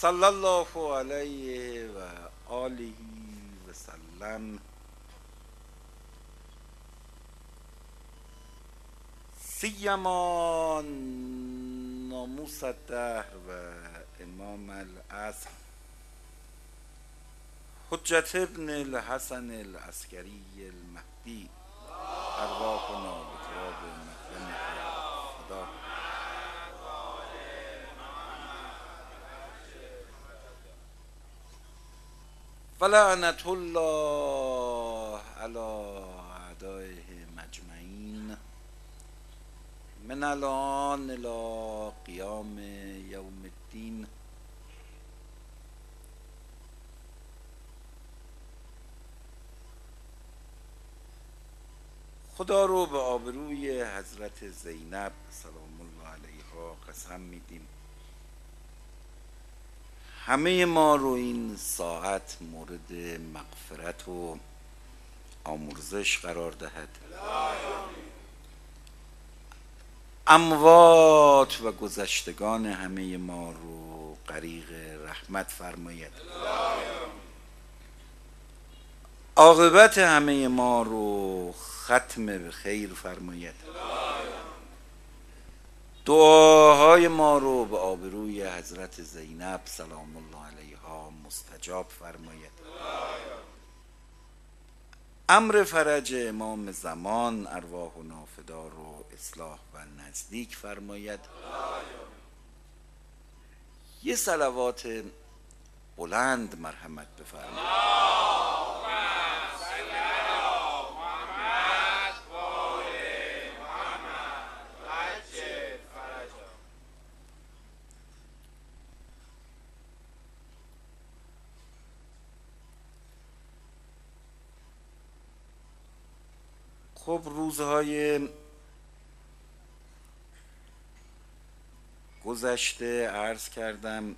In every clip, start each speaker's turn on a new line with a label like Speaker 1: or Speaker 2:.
Speaker 1: صلی الله علیه و آله و سلم. سیما ناموس الدهر و امام العصر حجت ابن الحسن العسکری المهدی، ارواحنا بتراب مقدمه فدا. ولعنة الله على اعدائه مجمعین من الان الى قیام یوم الدین. خدا رو به آبروی حضرت زینب سلام الله علیها قسم میدیم همه ما رو این ساعت مورد مغفرت و آمرزش قرار دهد. اموات و گذشتگان همه ما رو غریق رحمت فرماید. عاقبت همه ما رو ختم به خیر فرماید. دعاهای ما رو به آبروی حضرت زینب سلام الله علیها مستجاب فرماید. امر فرج امام زمان ارواحنا فدا رو اصلاح و نزدیک فرماید. یه صلوات بلند مرحمت بفرمایید. خب روزهای گذشته عرض کردم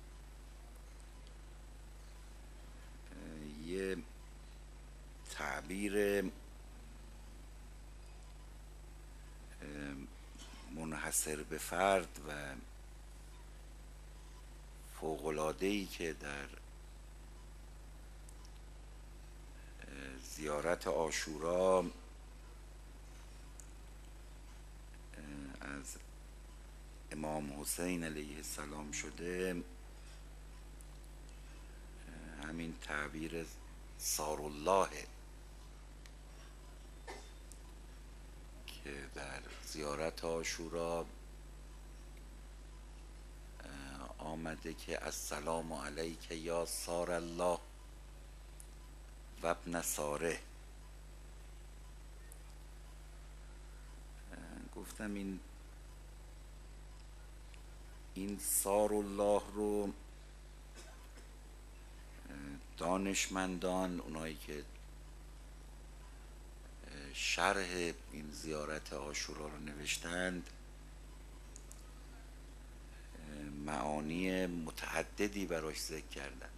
Speaker 1: یه تعبیر منحصر به فرد و فوق‌العاده‌ای که در زیارت عاشورا از امام حسین علیه السلام شده، همین تعبیر سارالله که در زیارت عاشورا آمده که السلام علیک یا سار الله و ابن ساره. گفتم این سار الله رو دانشمندان، اونایی که شرح این زیارت عاشورا رو نوشتند، معانی متعددی براش ذکر کردند.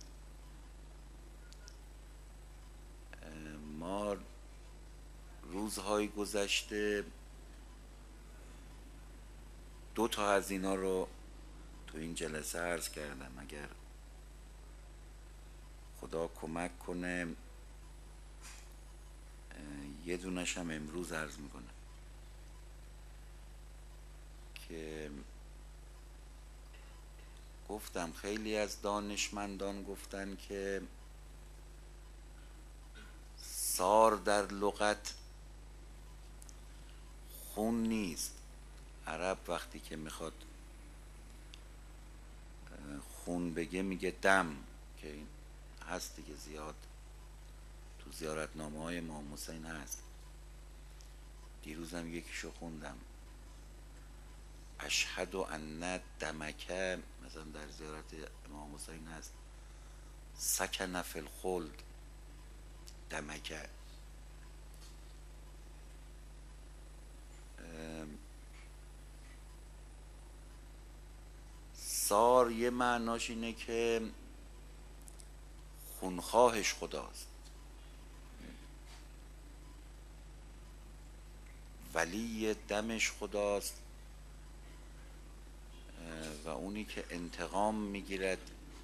Speaker 1: ما روزهای گذشته 2 تا از اینا رو تو این جلسه عرض کردم. اگر خدا کمک کنه یه دونش هم امروز عرض میکنم که گفتم خیلی از دانشمندان گفتن که سار در لغت خون نیست. عرب وقتی که میخواد خون بگه میگه دم، که این هست دیگه، زیاد تو زیارتنامه های امام حسین هست. دیروزم یکیشو خوندم، اشهد ان دمکه، مثلا در زیارت امام حسین هست سکن فی الخلد دمکه. سار یه معناش اینه که خونخواهش خداست، ولی دمش خداست و اونی که انتقام میگیرد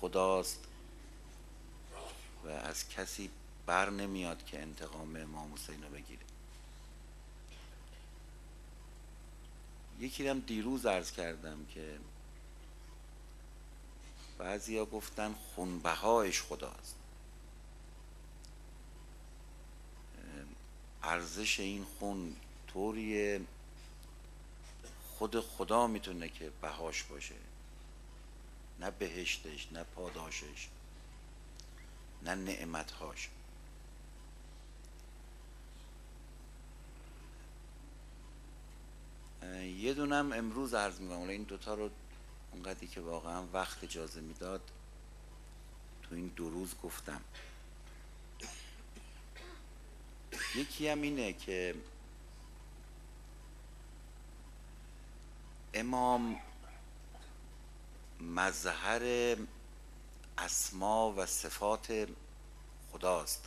Speaker 1: خداست و از کسی بر نمیاد که انتقام امام حسین رو بگیره. یکی هم دیروز عرض کردم که بعضیا گفتن خونبهایش خداست. ارزش این خون طوریه خود خدا میتونه که بهاش باشه، نه بهشتش، نه پاداشش، نه نعمتهاش. یه دونم امروز عرض میکنم، این دوتا رو اونقدری که واقعا وقت اجازه میداد تو این 2 روز گفتم. یکی هم اینه که امام مظهر اسما و صفات خداست.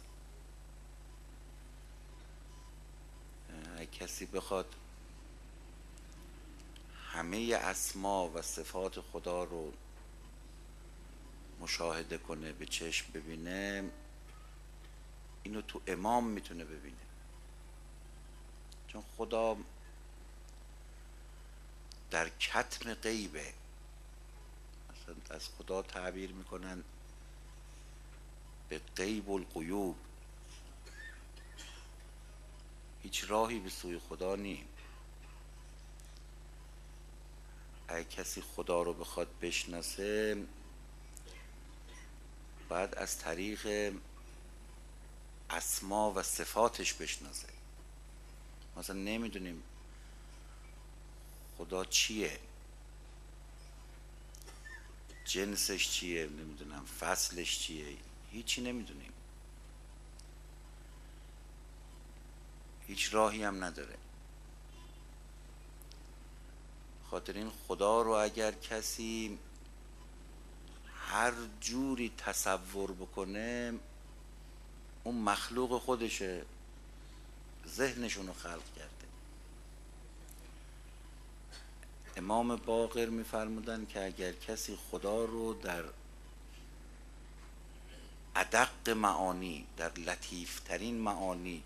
Speaker 1: اگه کسی بخواد همه اسما و صفات خدا رو مشاهده کنه، به چشم ببینه، اینو تو امام میتونه ببینه. چون خدا در کتم غیبه. مثلا از خدا تعبیر میکنن به غیب الغیوب. هیچ راهی به سوی خدا نی. اگه کسی خدا رو بخواد بشناسه باید از طریق اسما و صفاتش بشناسه. مثلا نمیدونیم خدا چیه، جنسش چیه، نمیدونم فصلش چیه، هیچی نمیدونیم، هیچ راهی هم نداره. خاطر این خدا رو اگر کسی هر جوری تصور بکنه، اون مخلوق خودشه، ذهنشون رو خلق کرده. امام باقر میفرمودن که اگر کسی خدا رو در ادق معانی، در لطیفترین معانی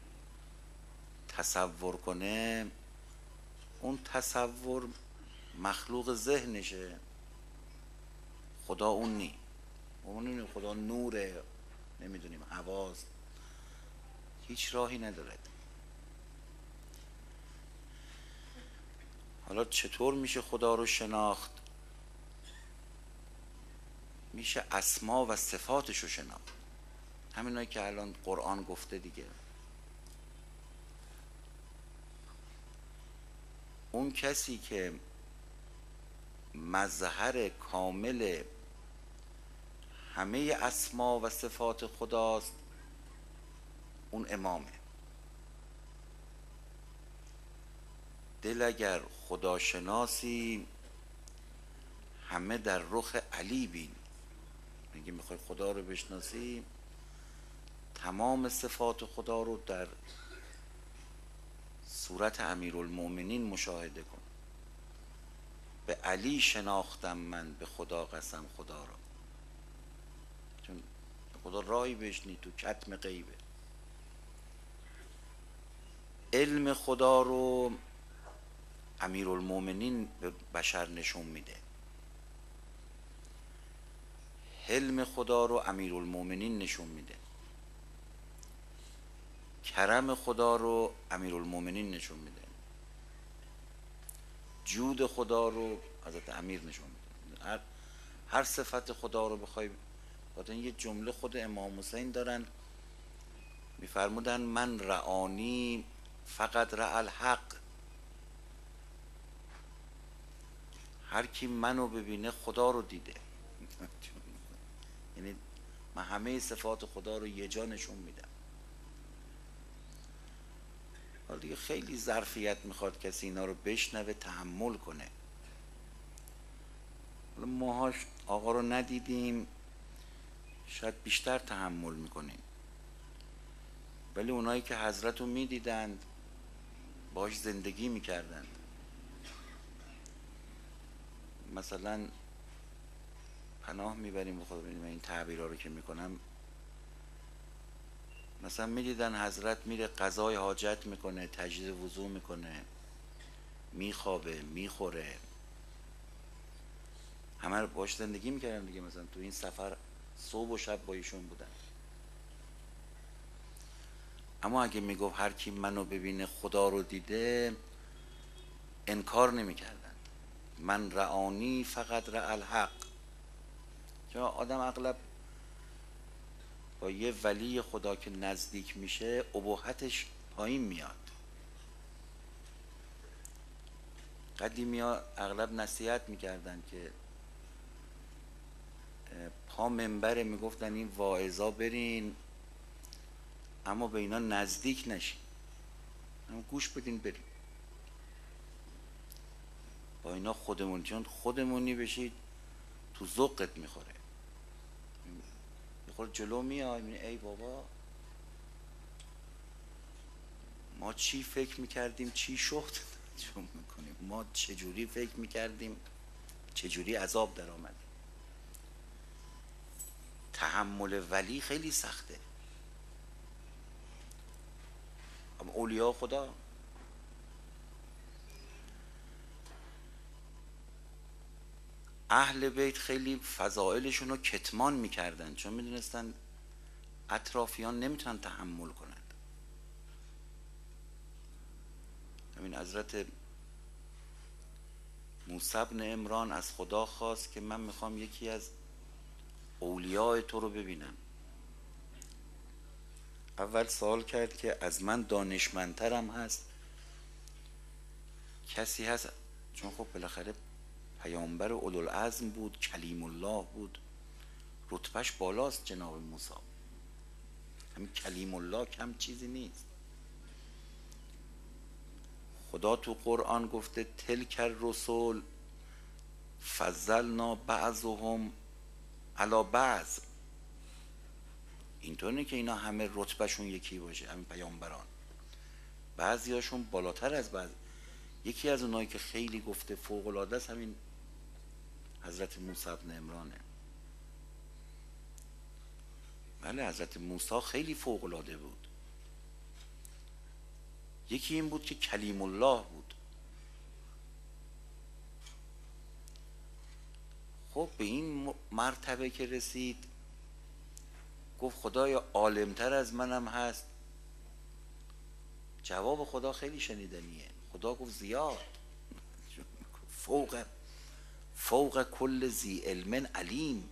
Speaker 1: تصور کنه، اون تصور مخلوق ذهنشه، خدا اون نی. اون نی، خدا نوره، نمیدونیم هواست، هیچ راهی نداره. حالا چطور میشه خدا رو شناخت؟ میشه اسما و صفاتش رو شناخت، همینایی که الان قرآن گفته دیگه. اون کسی که مظهر کامل همه اسما و صفات خداست، اون امامه. دل اگر خداشناسی همه در رخ علی بین. اگه میخوای خدا رو بشناسی، تمام صفات خدا رو در صورت امیرالمومنین مشاهده کن. به علی شناختم من به خدا قسم خدا را. چون خدا راهی بهش نی، تو کتم غیبه. علم خدا رو امیرالمومنین به بشر نشون میده، حلم خدا رو امیرالمومنین نشون میده، کرم خدا رو امیرالمومنین نشون میده، جود خدا رو حضرت امیر نشون میده. هر صفت خدا رو بخوای، بعد یه جمله خود امام حسین دارن میفرمودن من رعانی فقط رع الحق. هر کی منو ببینه خدا رو دیده. یعنی من همه صفات خدا رو یه جا نشون میدم. حالا دیگه خیلی ظرفیت میخواد کسی اینا رو بشنوه، تحمل کنه. حالا ماهاش آقا رو ندیدیم، شاید بیشتر تحمل میکنیم، ولی اونایی که حضرت رو میدیدند، باش زندگی میکردند. پناه میبریم به خدا. من این تعبیرها رو که میکنم، مثلا میدیدن حضرت میره قضای حاجت میکنه، تجدید وضو میکنه، میخوابه، میخوره، همه رو باش زندگی میکردن دیگه. مثلا تو این سفر صبح و شب با ایشون بودن. اما اگه میگفت هر کی منو ببینه خدا رو دیده، انکار نمیکردن. من رعانی فقط رع الحق. چون آدم اغلب با یه ولی خدا که نزدیک میشه ابهتش پایین میاد. قدیمی ها اغلب نصیحت میکردن که پا منبره، میگفتن این واعظا برین اما به اینا نزدیک نشین، اما گوش بدین برین. با اینا خودمون، چون خودمونی بشید تو ذوقت میخوره. یه خورده جلو میای میبینی ای بابا ما چی فکر میکردیم چی شد. چون میکنیم ما چجوری فکر میکردیم چجوری عذاب در آمد. تحمل ولی خیلی سخته. اما اولیاء خدا، اهل بیت خیلی فضائلشون رو کتمان میکردن، چون میدونستن اطرافیان نمیتونن تحمل کنند. همین حضرت موسی بن عمران از خدا خواست که من میخوام یکی از اولیاء تو رو ببینم. اول سوال کرد که از من دانشمندترم هست کسی هست؟ چون خب بالاخره پیامبر اولوالعزم بود، کلیم الله بود، رتبهش بالاست جناب موسی. همین کلیم الله کم چیزی نیست. خدا تو قرآن گفته تلک الرسل فضلنا بعضهم علی بعض. اینطور نه که اینا همه رتبهشون یکی باشه. همین پیامبران بعضی هاشون بالاتر از بعض. یکی از اونایی که خیلی گفته فوق العاده است همین حضرت موسی بن عمرانه. بله حضرت موسی خیلی فوق العاده بود. یکی این بود که کلیم الله بود. خب به این مرتبه که رسید گفت خدایا عالمتر از منم هست. جواب خدا خیلی شنیدنیه. خدا گفت زیاد. فوق کل ذی علم علیم.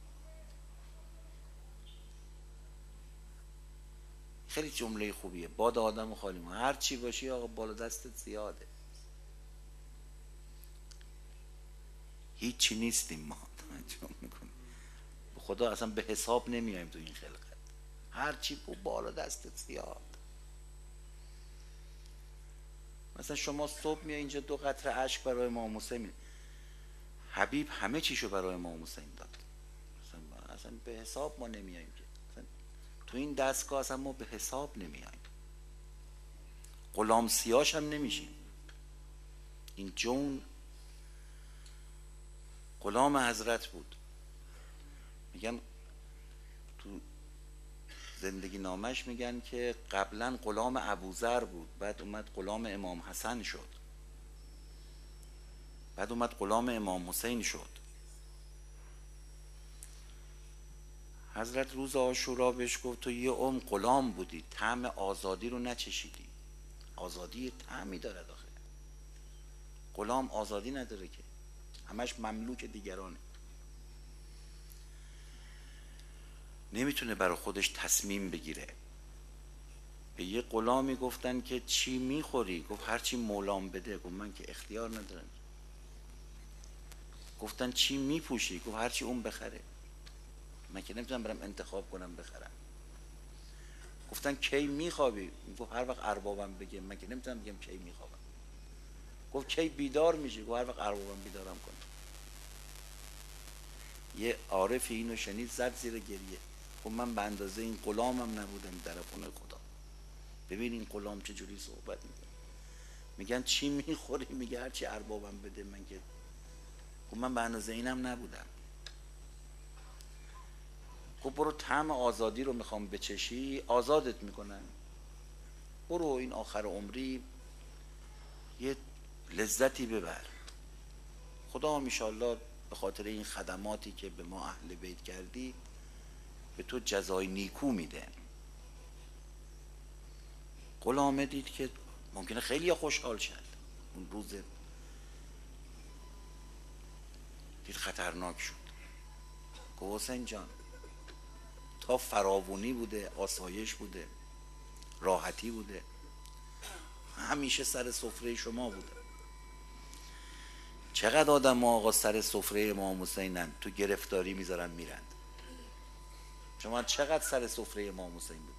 Speaker 1: خیلی جمله خوبیه. باد آدم خالی ما هر چی باشی آقا بالا دستت زیاده. هیچی نیستیم ما. خدا اصلا به حساب نمیایم تو این خلقت. هر چی بالا دستت زیاد. مثلا شما صبح میای اینجا 2 قطره اشک برای امام حسین، حبیب همه چیشو برای امام حسین داد. اصلا به حساب ما نمیایم که. تو این دستگاه اصلا ما به حساب نمیایم. غلام سیاش هم نمیشیم. این جون غلام حضرت بود. میگن تو زندگی نامش میگن که قبلا غلام ابوذر بود، بعد اومد غلام امام حسن شد، بعد اومد غلام امام حسین شد. حضرت روز عاشورا بهش گفت تو یه عمر غلام بودی، طعم آزادی رو نچشیدی. آزادی طعمی داره داخل. غلام آزادی نداره که، همش مملوک دیگرانه. نمیتونه برای خودش تصمیم بگیره. به یه غلامی گفتن که چی میخوری؟ گفت هر چی مولام بده. گفت من که اختیار ندارم. گفتن چی میپوشی؟ گفت هر چی اون بخره. من که نمیتونم برم انتخاب کنم بخرم. گفتن کی میخوابی؟ گفت هر وقت اربابم بگه. من که نمیتونم بگم کی میخوابم. گفت کی بیدار میشی؟ گفت هر وقت اربابم بیدارم کنه. یه عارفی اینو شنید زد زیر گریه. گفت من به اندازه این غلامم نبودم در خونه خدا. ببین این غلام چجوری صحبت میکنه. میگن چی میخوری؟ میگه هر چی اربابم بده. من که گفت من به اندازه اینم نبودم. گفت برو طعم آزادی رو میخوام بچشی، آزادت میکنن، برو این آخر عمری یه لذتی ببر. خدا انشالله به خاطر این خدماتی که به ما اهل بیت کردی به تو جزای نیکو میده. غلامه دید که ممکنه خیلی خوشحال شد، اون روز دید خطرناک شد. گفت حسین جان تا فراوانی بوده، آسایش بوده، راحتی بوده، همیشه سر سفره شما بوده. چقدر آدم آقا سر سفره امام حسینن تو گرفتاری میذارن میرند. شما چقدر سر سفره امام حسین بودی؟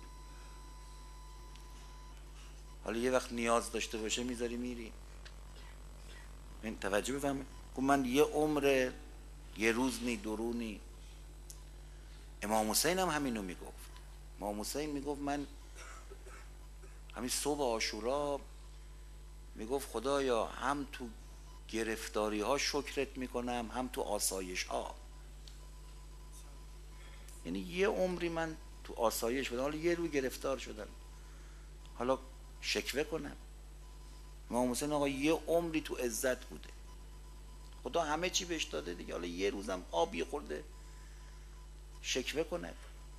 Speaker 1: حالا یه وقت نیاز داشته باشه میذاری میری. این توجه بفهمه. من یه عمر، یه روز نی، دو نی. امام حسین هم همینو میگفت. امام حسین میگفت من همین صبح عاشورا میگفت خدایا هم تو گرفتاری ها شکرت میکنم هم تو آسایش ها. یعنی یه عمری من تو آسایش بودم، حالا یه رو گرفتار شدم، حالا شکوه کنم؟ امام حسین آقا یه عمری تو عزت بوده، خدا همه چی بهش داده دیگه، حالا یه روزم آبی خورده شکوه کنه؟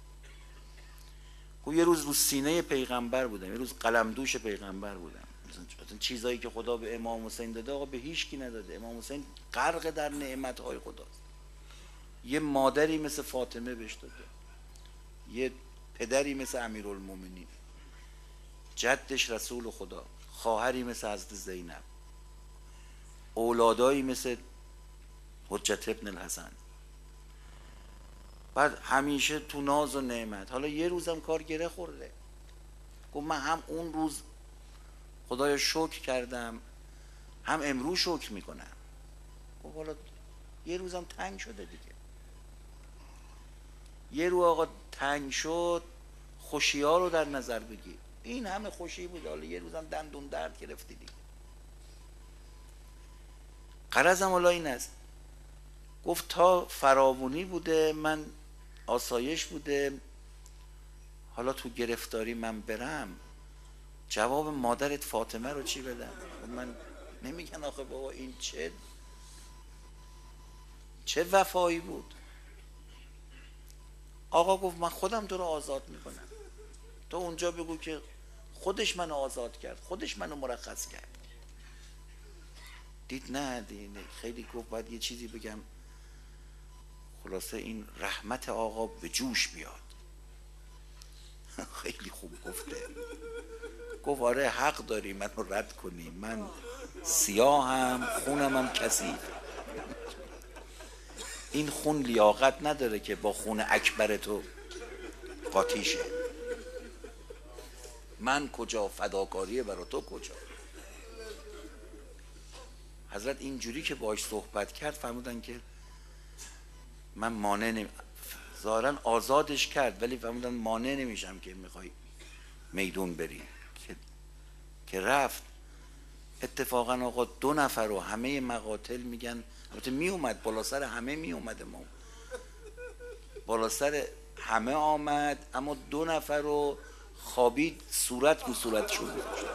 Speaker 1: یه روز رو سینه پیغمبر بودم، یه روز قلمدوش پیغمبر بودم. مثلا چیزایی که خدا به امام حسین داده آقا به هیچ کی نداده. امام حسین غرق در نعمت‌های خداست. یه مادری مثل فاطمه بهش داده، یه پدری مثل امیرالمومنین، جدش رسول خدا، خواهری مثل حضرت زینب، اولادایی مثل حجت ابن الحسن. بعد همیشه تو ناز و نعمت. حالا یه روزم کار گره خورده. گفت من هم اون روز خدایا شکر کردم هم امروز شکر میکنم. گفت حالا یه روزم تنگ شده دیگه. یه رو آقا تنگ شد، خوشی ها رو در نظر بگیر. این همه خوشی بود، حالا یه روزم دندون درد گرفتی دیگه. غرضم حالا این است، گفت تا فراوانی بوده، من آسایش بوده، حالا تو گرفتاری من برم جواب مادرت فاطمه رو چی بدم؟ من نمیگن آخه بابا این چه وفایی بود. آقا گفت من خودم تو رو آزاد میکنم، تو اونجا بگو که خودش منو آزاد کرد، خودش منو مرخص کرد. دید نه خیلی گفت باید یه چیزی بگم، خلاصه این رحمت آقا به جوش بیاد. خیلی خوب گفته. گفت آره حق داری منو رد کنی، من سیاهم، خونم هم کثیف. این خون لیاقت نداره که با خون اکبر تو قاطی شه. من کجا، فداکاریه برا تو کجا. حضرت اینجوری که باش صحبت کرد فرمودن که من مانع ظاهرا آزادش کرد، ولی فرمودن مانع نمیشم که میخوای میدون بری. که رفت. اتفاقا آقا 2 نفر رو همه مقاتل میگن، البته میومد بالا سر همه، میومد ما بالا سر همه آمد، اما 2 نفر رو خوابید صورت رو صورتشون گذاشت.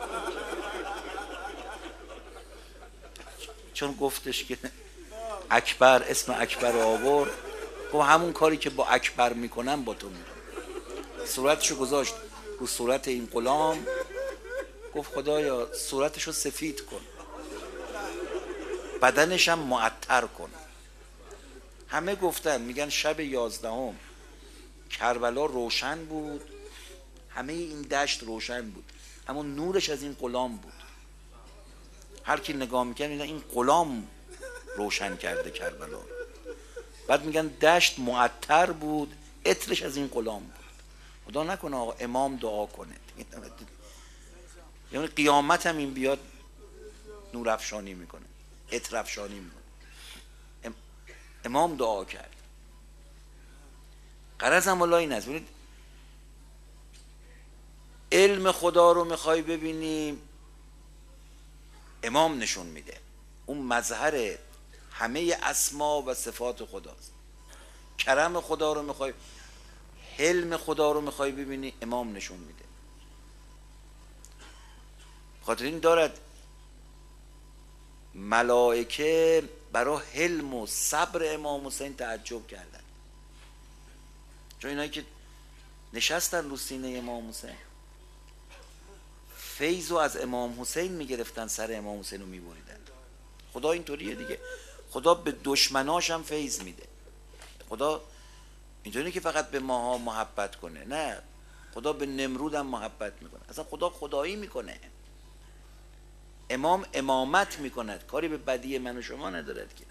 Speaker 1: چون گفتش که اکبر، اسم اکبر رو آورد، گفت همون کاری که با اکبر میکنم با تو میکنم. صورتشو گذاشت رو صورت این غلام، گفت خدایا صورتشو سفید کن، بدنش هم معطر کن. همه گفتن، میگن شب 11 کربلا روشن بود، همه این دشت روشن بود، اما نورش از این غلام بود. هر کی نگاه میکنه میگن این غلام روشن کرده کربلا. بعد میگن دشت معطر بود، عطرش از این غلام بود. خدا نکنه آقا امام دعا کنه یعنی قیامت هم این بیاد نور افشانی میکنه، عطر افشانی میکنه. امام دعا کرد. غرضم والا این است، ببینید علم خدا رو میخوای ببینیم، امام نشون میده. اون مظهر همه اسما و صفات خداست. کرم خدا رو میخوای، حلم خدا رو میخوای ببینی، امام نشون میده. خاطر این دارد ملائکه برای حلم و صبر امام حسین تعجب کردن، چون اینایی که نشستن رو سینه امام حسین فیض رو از امام حسین میگرفتن، سر امام حسین رو میبریدن. خدا اینطوریه دیگه، خدا به دشمناش هم فیض میده. خدا اینطوری که فقط به ماها محبت کنه، نه، خدا به نمرود هم محبت میکنه. اصلا خدا خدایی میکنه، امام امامت میکند، کاری به بدی من و شما ندارد که.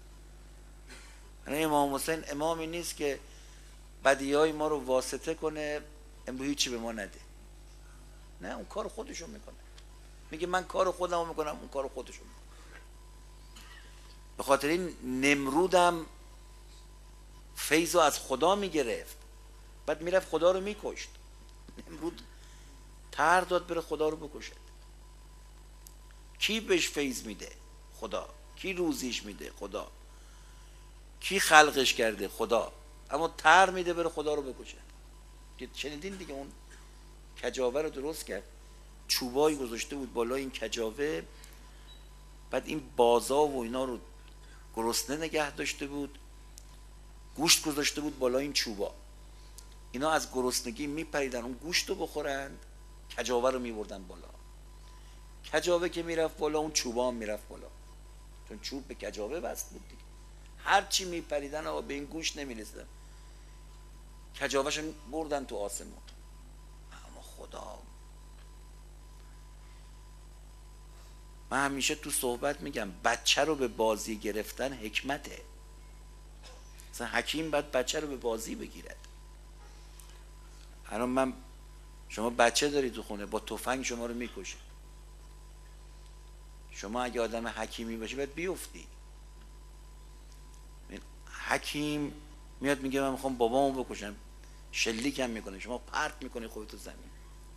Speaker 1: یعنی امام حسین امامی نیست که بدی های ما رو واسطه کنه امروز هیچی به ما نده، نه، اون کار خودشون میکنه. میگه من کار خودم رو میکنم، اون کار خودشون میکنه. به خاطر این نمرودم فیض رو از خدا میگرفت، بعد میرفت خدا رو میکشت. نمرود تر داد بره خدا رو بکشد. کی بهش فیض میده؟ خدا. کی روزیش میده؟ خدا. کی خلقش کرده؟ خدا. اما تر میده بره خدا رو بکشه. شنیدین دیگه، اون کجاوه رو درست کرد، چوبایی گذاشته بود بالا این کجاوه، بعد این بازا و اینا رو گرسنه نگه داشته بود، گوشت گذاشته بود بالا این چوبا، اینا از گرسنگی میپریدن اون گوشت رو بخورند، کجاوه رو میبردن بالا. کجاوه که میرفت بالا اون چوبا هم میرفت بالا، چون چوب به کجاوه بست بود دیگه. هر چی میپریدن آقا به این گوشت نمیرسیدن، کجاوهش بردن تو آسمون. اما خدا، من همیشه تو صحبت میگم بچه رو به بازی گرفتن حکمته. مثلا حکیم باید بچه رو به بازی بگیرد. الان شما بچه داری تو خونه، با تفنگ شما رو میکشه. شما اگه آدم حکیمی باشی باید بیفتی. حکیم میاد میگه من میخوام بابامو بکشم، شلیکم میکنه، شما پرت میکنی خودتو زمین.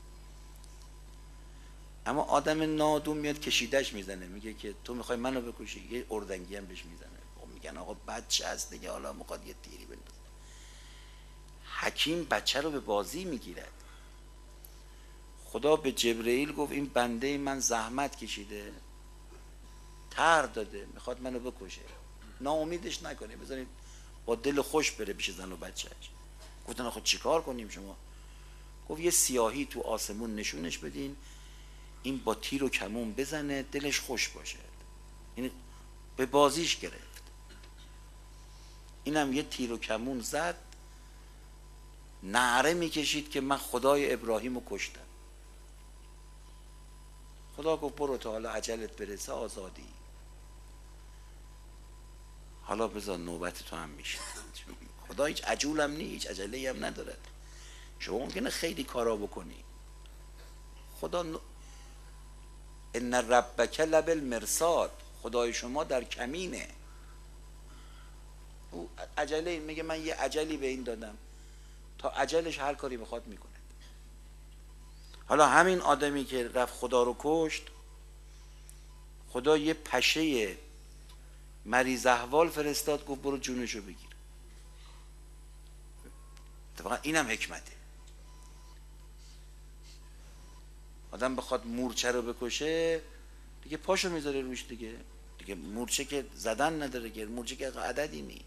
Speaker 1: اما آدم نادون میاد کشیدش میزنه، میگه که تو میخوای منو بکشی، یه اردنگی هم بهش میزنه. میگن آقا بچه است دیگه، حالا میخواد یه تیری بندازه. حکیم بچه رو به بازی میگیرد. خدا به جبرئیل گفت این بنده من زحمت کشیده، تر داده، میخواد منو بکشه، ناامیدش نکنه، بذارید با دل خوش بره پیش زن و بچهش. گفتن آخه چیکار کنیم شما؟ گفت یه سیاهی تو آسمون نشونش بدین، این با تیر و کمون بزنه دلش خوش باشه. این به بازیش گرفت. اینم یه تیر و کمون زد، نعره میکشید که من خدای ابراهیم رو کشتم. خدا گفت برو تا حالا عجلت برسه آزادی، حالا بذار نوبت تو هم میشه. خدا هیچ عجول هم نیست، هیچ عجله هم ندارد. شما ممکنه خیلی کارا بکنی، خدا ان ربک لبالمرصاد، خدای شما در کمینه. او عجله، میگه من یه عجلی به این دادم، تا عجلش هر کاری بخواد میکنه. حالا همین آدمی که رفت خدا رو کشت، خدا یه پشه مریض احوال فرستاد، گفت برو جونشو بگیر. اتفاقا اینم حکمته. آدم بخواد مورچه رو بکشه دیگه پاشو میذاره روش دیگه مورچه که زدن نداره که، مورچه که عددی نی.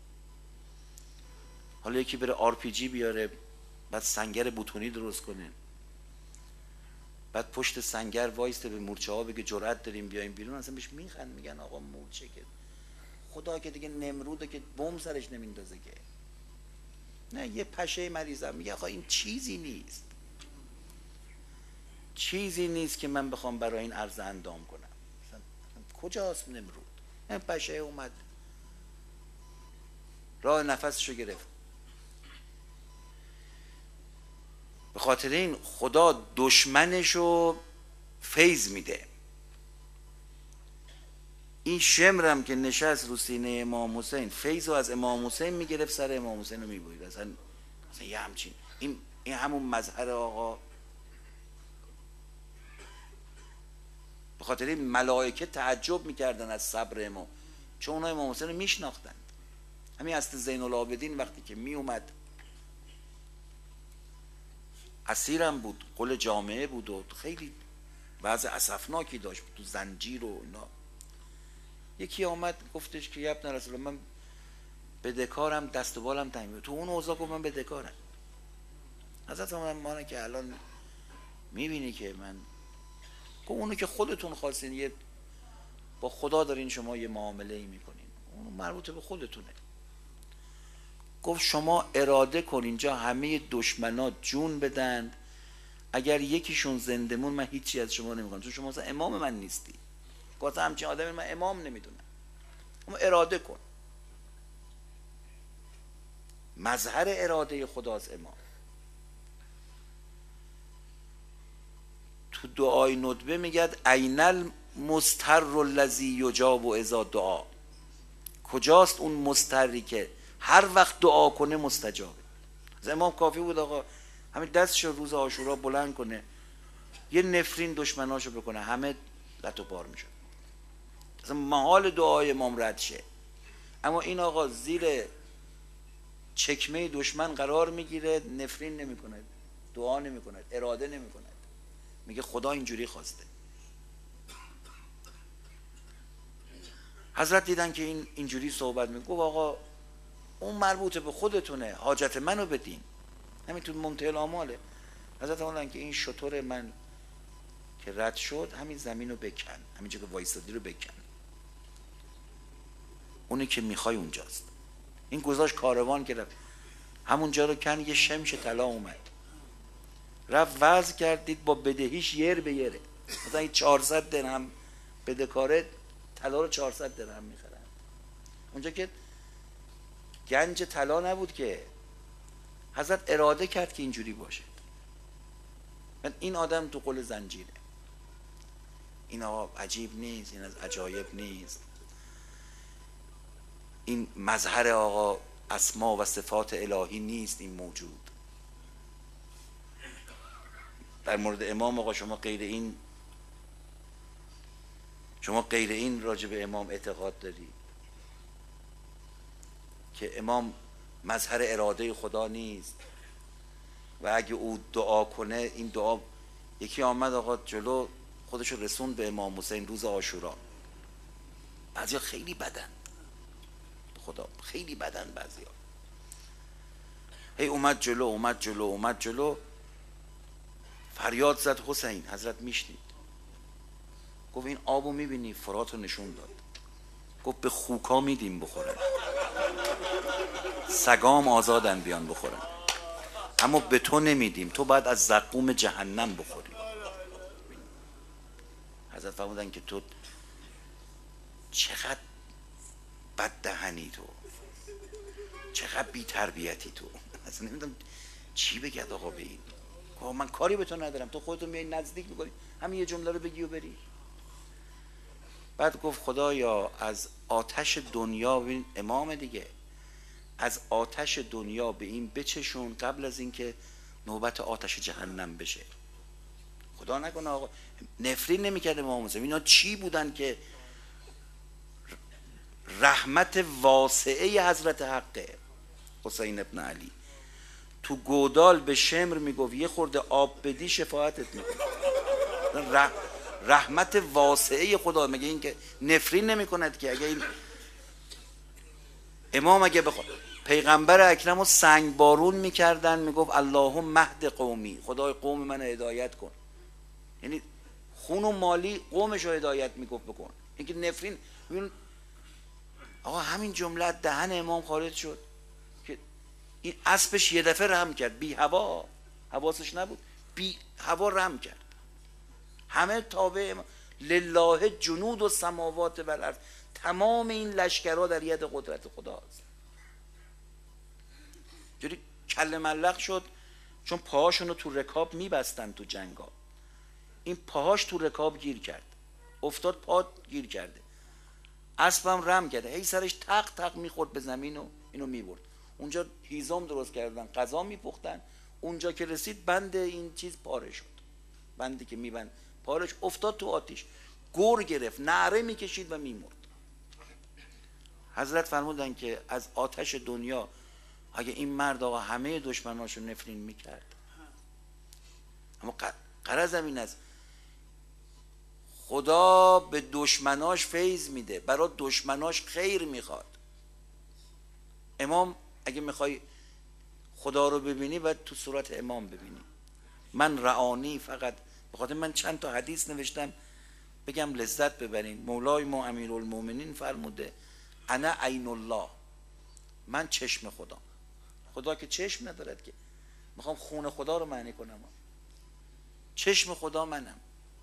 Speaker 1: حالا یکی بره RPG بیاره، بعد سنگر بوتونی درست کنه، بعد پشت سنگر وایسته به مورچه ها بگه جرأت داریم بیایم بیرون، اصلا بهش میخند، میگن آقا مورچه که خدا که دیگه نمروده که بم سرش نمیندازه که. نه، یه پشه مریضم میگه آقا این چیزی نیست، چیزی نیست که من بخوام برای این عرض اندام کنم. مثلا کجاست نمرود؟ این پشه اومد راه نفسشو گرفت. به خاطر این خدا دشمنشو فیض میده. این شمرم که نشست رو سینه امام حسین فیض رو از امام حسین میگرفت، سر امام حسین رو میبرید. اصلا یه همچین این همون مظهر آقا. به خاطر این ملائکه تعجب میکردن از صبر امام، چون اونها امام حسین رو میشناختن. همین است زین العابدین وقتی که میومد اسیرم بود، قل جامعه بود و خیلی وضع اسفناکی داشت تو زنجیر و اینا. یکی آمد گفتش که ابن رسول الله من بدهکارم، دست و بالم تنگ. تو اون اوضاع گفت من بدهکارم. حضرت من که الان میبینی که من گفت اونو که خودتون خواستین، یه با خدا دارین شما یه معامله ای میکنین، اونو مربوط به خودتونه. گفت شما اراده کن اینجا همه دشمنات جون بدن، اگر یکیشون زنده مون من هیچی از شما نمیکنم، چون شما مثلا امام من نیستی. گفت همچین آدمی من امام نمیدونم. اما اراده کن. مظهر اراده خداست امام. تو دعای ندبه میگد عین المستر الذی یجاب اذا دعا. کجاست اون مستری که هر وقت دعا کنه مستجابه. از امام کافی بود آقا همین دستشو روز عاشورا بلند کنه، یه نفرین دشمناشو بکنه، همه لط و پار میشد. اصلا محال دعای امام رد شه. اما این آقا زیر چکمه دشمن قرار میگیره، نفرین نمیکنه، دعا نمیکنه، اراده نمیکنه، میگه خدا اینجوری خواسته. حضرت دیدن که این اینجوری صحبت میگه، گفت آقا اون مربوط به خودتونه، حاجت منو بدین. همینطور ممتع الاماله. حضرت فرمودن که این شطور من که رد شد همین زمین رو بکن، همینجا که وایستادی رو بکن، اونی که میخوای اونجاست. این گذاشت کاروان که رفت همونجا رو کن، یه شمش طلا اومد رفت وزن کرد، دید با بدهیش یر به یره. مثلا این 400 درهم بدهکاره طلا رو 400 درهم میخرن. اونجا که گنج طلا نبود که، حضرت اراده کرد که اینجوری باشه. این آدم تو قل زنجیره. این آقا عجیب نیست؟ این از عجایب نیست؟ این مظهر آقا اسما و صفات الهی نیست این موجود؟ در مورد امام آقا شما غیر این راجع به امام اعتقاد داری که امام مظهر اراده خدا نیست و اگه او دعا کنه این دعا. یکی آمد آقا جلو خودشو رسون به امام حسین روز عاشورا. بعضیا خیلی بدن، خدا خیلی بدن بعضیا. هی اومد جلو فریاد زد حسین. حضرت میشنید. گفت این آبو میبینی؟ فرات رو نشون داد. گفت به خوکا میدیم بخورن، سگام آزادن بیان بخورن، اما به تو نمیدیم، تو باید از زقوم جهنم بخوری. حضرت فرمودن که تو چقدر بد دهنی، تو چقدر بی تربیتی، تو اصلا نمیدونم چی بگید آقا به این. من کاری به تو ندارم، تو خودتو میای نزدیک میکنی همین یه جمله رو بگی و بری. بعد گفت خدایا از آتش دنیا، ببین امام دیگه، از آتش دنیا به این بچشون قبل از اینکه نوبت آتش جهنم بشه. خدا نکنه آقا نفرین نمیکرد امام حسین. اینا چی بودن که رحمت واسعه حضرت حقه حسین ابن علی. تو گودال به شمر میگفت یه خورده آب بدی شفاعتت میکنه. رحمت واسعه خدا. مگه این که نفرین نمیکند که؟ اگه این امام اگه بخواد پیغمبر اکرم رو سنگ بارون میکردن، میگفت اللهم مهد قومی، خدای قوم من هدایت کن. یعنی خون و مالی قومش رو هدایت میگفت بکن. این که نفرین. آقا همین جمله دهن امام خارج شد که این اسبش یه دفعه رحم کرد، بی هوا، حواسش نبود، بی هوا رحم کرد. همه تابع لله جنود و سماوات و الارض. تمام این لشکرها در ید قدرت خداست. جوری کله ملق شد چون پاهاشون رو تو رکاب میبستن تو جنگا. این پاهاش تو رکاب گیر کرد، افتاد پا گیر کرده، اسبم رم کرده، هی سرش تق تق میخورد به زمین و اینو میبرد. اونجا هیزم درست کردن، غذا میپختن. اونجا که رسید بند این چیز پاره شد، بندی که میبند پارش افتاد تو آتیش، گور گرفت، نعره میکشید و میمرد. حضرت فرمودن که از آتش دنیا اگه این مرد آقا همه دشمناشو نفرین میکرد، اما غرضم این است خدا به دشمناش فیض میده، برای دشمناش خیر میخواد. امام اگه میخوای خدا رو ببینی باید تو صورت امام ببینی. من رعانی، فقط به خاطر من چند تا حدیث نوشتم بگم لذت ببرین. مولای ما امیرالمومنین فرموده انا عین الله، من چشم خدا. خدا که چشم ندارد که، میخوام خون خدا رو معنی کنم. چشم خدا منم.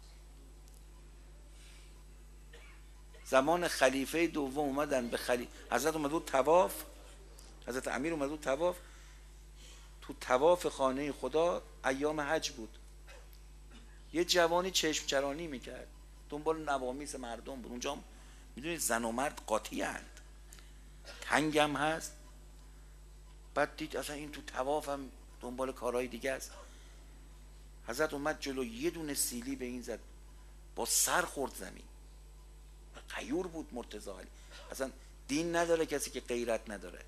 Speaker 1: زمان خلیفه دوم اومدن به حضرت اومد بود طواف، حضرت امیر اومد بود طواف، تو طواف خانه خدا ایام حج بود، یه جوانی چشم چرانی میکرد دنبال نوامیس مردم بود. اونجا میدونید زن و مرد قاطی اند، تنگم هست. بعد دید اصلا این تو طواف هم دنبال کارهای دیگه است. حضرت اومد جلو، یه دونه سیلی به این زد، با سر خورد زمین. غیور بود مرتضی علی، اصلا دین نداره کسی که غیرت ندارد.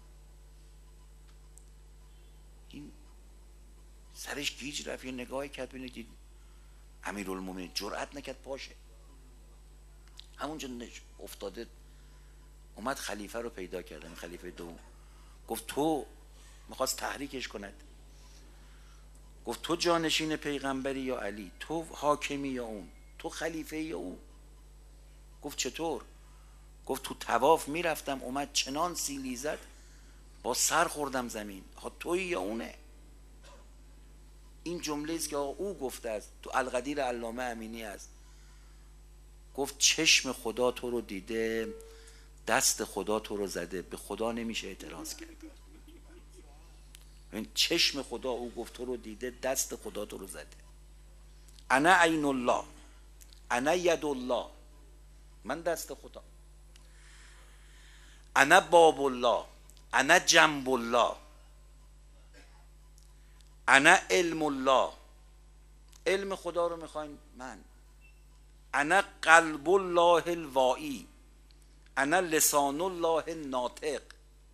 Speaker 1: این سرش گیج رفت، یه نگاهی کرد ببینه دید امیرالمومنین جرأت نکرد پاشه، همونجا افتاده. اومد خلیفه رو پیدا کردن، خلیفه دوم. گفت تو، میخواست تحریکش کند، گفت تو جانشین پیغمبری یا علی؟ تو حاکمی یا اون؟ تو خلیفه یا اون؟ گفت چطور؟ گفت تو طواف میرفتم اومد چنان سیلی زد با سر خوردم زمین. ها توی یا اونه؟ این جمله است که او گفته است، تو القدیر علامه امینی است. گفت چشم خدا تو رو دیده، دست خدا تو رو زده، به خدا نمیشه اعتراض کرد. این چشم خدا، او گفت تو رو دیده، دست خدا تو رو زده. انا عین الله، انا ید الله، من دست خدا. انا باب الله، انا جنب الله، انا علم الله. علم خدا رو میخواین من. انا قلب الله الواعی، انا لسان الله الناطق.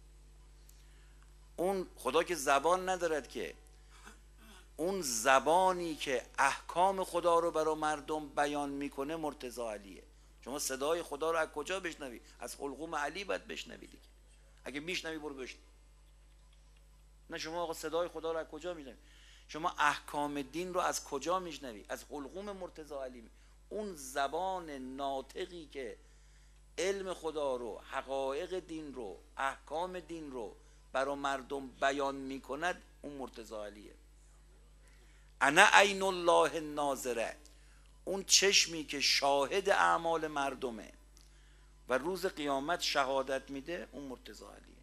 Speaker 1: اون خدا که زبان ندارد که، اون زبانی که احکام خدا رو برای مردم بیان میکنه مرتضی علیه. شما صدای خدا رو از کجا بشنوی؟ از حلقوم علی باید بشنوی دیگه. اگه میشنوی برو بشنو. نه شما آقا صدای خدا رو از کجا میشنوی؟ شما احکام دین رو از کجا میشنوی؟ از حلقوم مرتضی علی. اون زبان ناطقی که علم خدا رو، حقایق دین رو، احکام دین رو برای مردم بیان میکند، اون مرتضی علیه. انا عین الله الناظره، اون چشمی که شاهد اعمال مردمه و روز قیامت شهادت میده، اون مرتضی علیه.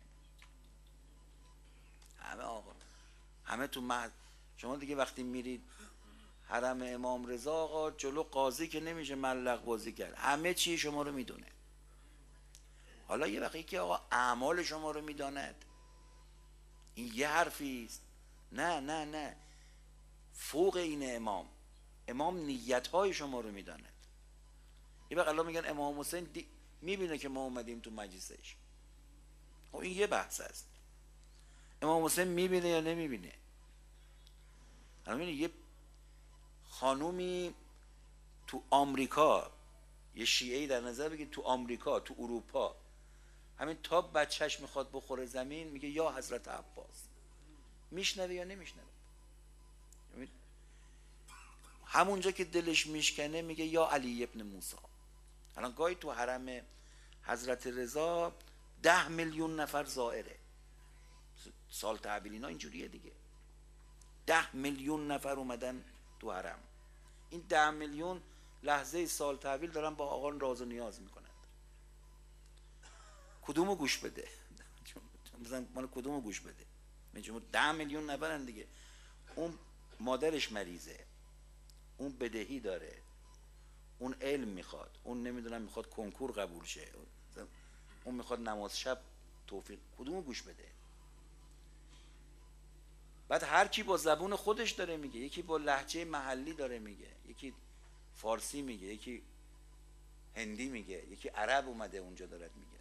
Speaker 1: همه آقا، همه تو شما دیگه وقتی میرید حرم امام رضا آقا، جلو قاضی که نمیشه ملق بازی کرد، همه چی شما رو میدونه. حالا یه وقتی که آقا اعمال شما رو میداند، این یه حرفی است. نه نه نه، فوق این امام نیت‌های شما رو میداند. یه وقت الله میگن امام حسین میبینه که ما اومدیم تو مجلسش. خب این یه بحث است. امام حسین میبینه یا نمیبینه؟ یه خانومی تو آمریکا، یه شیعه‌ای در نظر بگید، تو آمریکا، تو اروپا، همین تا بچهش میخواد بخوره زمین میگه یا حضرت عباس. میشنوه یا نمیشنوه؟ همونجا که دلش میشکنه میگه یا علی ابن موسی. الان گاهی تو حرم حضرت رضا 10 میلیون نفر زائره. سال تحویل اینا اینجوریه دیگه. 10 میلیون نفر اومدن تو حرم. این 10 میلیون لحظه سال تحویل دارن با آقا راز و نیاز میکنن. کدومو گوش بده؟ مثلا مال کدومو گوش بده؟ میگم 10 میلیون نفرن دیگه. اون مادرش مریضه، اون بدهی داره، اون علم میخواد، اون نمیدونم میخواد کنکور قبول شه، اون میخواد نماز شب توفیق. کدومو گوش بده؟ بعد هر کی با زبون خودش داره میگه، یکی با لهجه محلی داره میگه، یکی فارسی میگه، یکی هندی میگه، یکی عرب اومده اونجا داره میگه.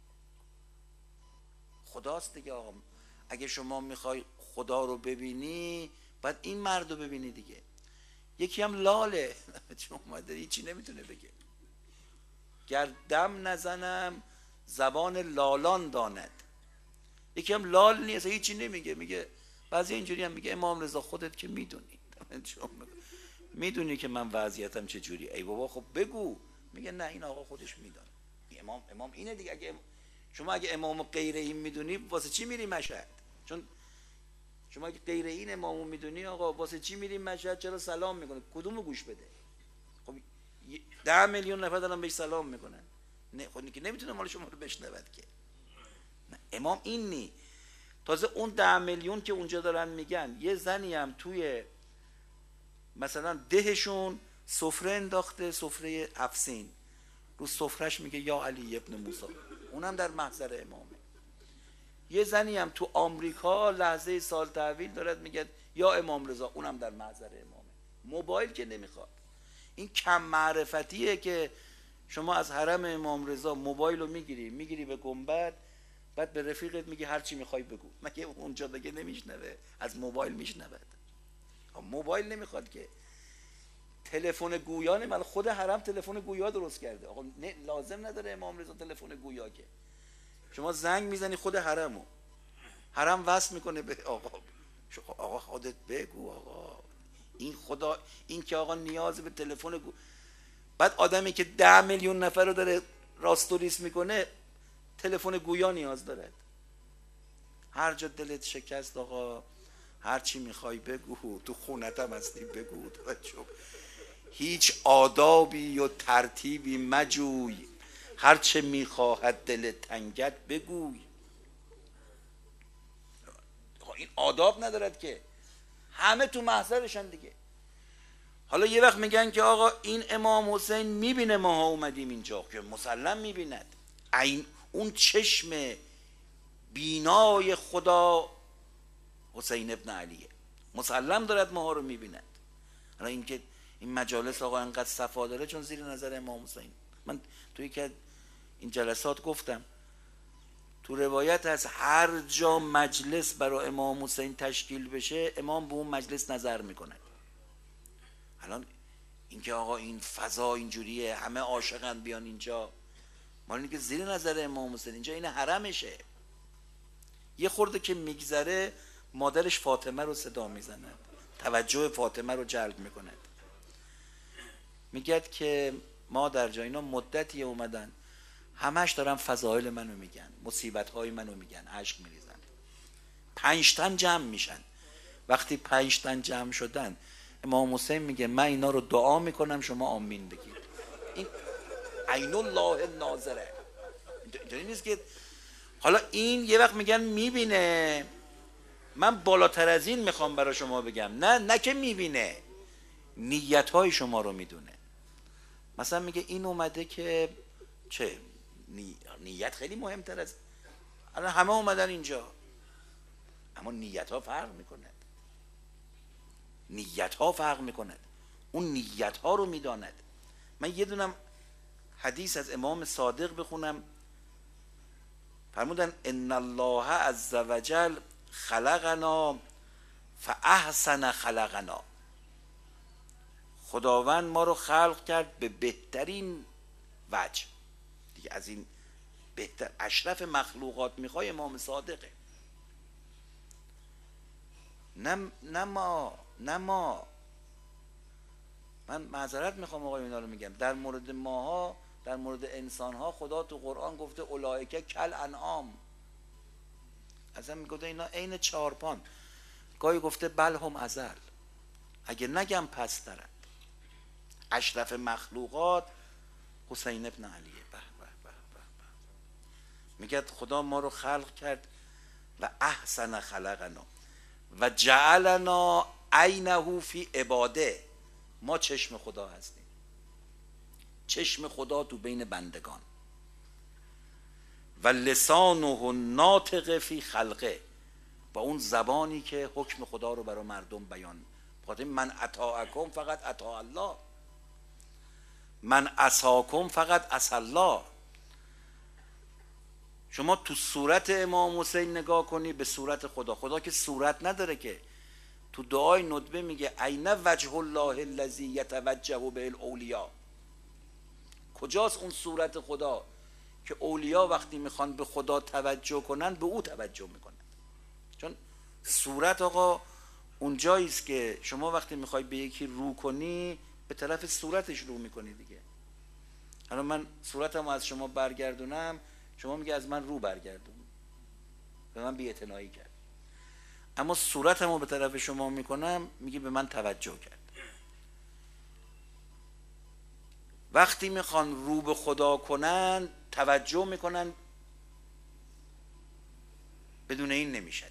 Speaker 1: خداست دیگه آقا. اگه شما میخوای خدا رو ببینی باید این مرد رو ببینی دیگه. یکی هم لاله چون اومده هیچی نمیتونه بگه. گر دم نزنم زبان لالان داند. یکی هم لال نیست هیچی نمیگه، میگه بعضی اینجوری هم میگه امام رضا خودت که میدونی، میدونی که من وضعیتم چه جوری. ای بابا خب بگو. میگه نه این آقا خودش میدونه. امام اینه دیگه. اگه شما امام غیر این میدونی واسه چی میری مشهد؟ چون شما اگه غیر این امامو میدونی آقا واسه چی میری مشهد؟ چرا سلام میکنه؟ کدومو گوش بده؟ خب 10 میلیون نفر دارن بهش سلام میکنن. نه خب که نمیتونه مال شما رو بشنود که. نه امام این نی. تازه اون 10 میلیون که اونجا دارن میگن یه زنی هم توی مثلا دهشون سفره انداخته، سفره افسین، رو سفرهش میگه یا علی ابن موسی، اونم در محضر امامه. یه زنی هم تو آمریکا لحظه سال تحویل دارد میگه یا امام رضا، اونم در محضر امامه. موبایل که نمیخواد. این کم معرفتیه که شما از حرم امام رضا موبایل رو میگیری به گنبد، بعد به رفیقت میگی هر چی میخوای بگو. مگه اونجا بگه نمیشنوه؟ از موبایل میشنود. موبایل نمیخواد که. تلفن گویا مال خود حرم تلفن گویا درست کرده. آقا لازم نداره امام رضا تلفن گویا که. شما زنگ میزنی خود حرم وصل میکنه به آقا خودت بگو آقا. این خدا این که آقا نیاز به تلفن بعد آدمی که 10 میلیون نفر رو داره راستوریس میکنه تلفن گویا نیاز داره. هر جا دلت شکست آقا هر چی میخوای بگو، تو خونتم هستی بگو. هیچ آدابی و ترتیبی مجوی، هر چه میخواهد دل تنگت بگوی. این آداب ندارد که. همه تو محضرشن دیگه. حالا یه وقت میگن که آقا این امام حسین میبینه ماها اومدیم اینجا، که مسلم میبیند. اون چشم بینای خدا حسین ابن علیه، مسلم دارد ماها رو میبیند. حالا این که این مجالس آقا انقدر صفا داره چون زیر نظر امام حسین. من توی که این جلسات گفتم تو روایت از هر جا مجلس برای امام حسین تشکیل بشه امام به اون مجلس نظر میکنه. الان اینکه آقا این فضا اینجوریه همه عاشقن بیان اینجا، مال اینکه زیر نظر امام حسین اینجا این حرمشه. یه خورده که میگذره مادرش فاطمه رو صدا میزند، توجه فاطمه رو جلب میکند، میگد که مادر جان اینا مدتی اومدن همش دارن فضایل منو میگن، مصیبت های منو میگن، اشک میریزن. 5 تن جمع میشن. وقتی 5 تن جمع شدن امام حسین میگه من اینا رو دعا میکنم شما آمین بگید. این عین الله ناظره. اینطوری نیست که حالا این یه وقت میگن میبینه، من بالاتر از این میخوام برای شما بگم نه که میبینه، نیت های شما رو میدونه. مثلا میگه این اومده که چه نیت خیلی مهمتر از الان همه اومدن اینجا، اما نیت ها فرق میکنه. نیت ها فرق میکنه. اون نیت ها رو میداند. من یه دونم حدیث از امام صادق بخونم. فرمودن ان الله عز وجل خلقنا فاحسن خلقنا. خداوند ما رو خلق کرد به بهترین وجه. دیگه از این بهتر اشرف مخلوقات میخوای امام صادقه. نه ما من معذرت میخوام آقای اینا رو میگم، در مورد ماها، در مورد انسانها خدا تو قرآن گفته اولئک کل انعام. اصلا میگفته اینا عین چارپان. گاهی گفته بل هم ازل، اگه نگم پس ترند. اشرف مخلوقات حسین ابن علیه. میگه خدا ما رو خلق کرد و احسن خلقنا و جعلنا عینه فی عباده. ما چشم خدا هستیم، چشم خدا تو بین بندگان. و لسانه ناطق فی خلقه، با اون زبانی که حکم خدا رو برای مردم بیان. بخاطر من اطاعکم فقط اطاع الله، من عصاکم فقط عصا الله. شما تو صورت امام حسین نگاه کنی به صورت خدا. خدا که صورت نداره که. تو دعای ندبه میگه عین وجه الله الذی یتوجه به الاولیا، کجاست اون صورت خدا که اولیا وقتی میخوان به خدا توجه کنن به او توجه میکنن. چون صورت آقا اون جاییست که شما وقتی میخوای به یکی رو کنی به طرف صورتش رو میکنی دیگه. الان من صورتمو از شما برگردونم، شما میگه از من رو برگردون، به من بی‌اعتنایی کرد. اما صورتمو به طرف شما میکنم، میگه به من توجه کرد. وقتی میخوان رو به خدا کنن توجه میکنن، بدون این نمیشد،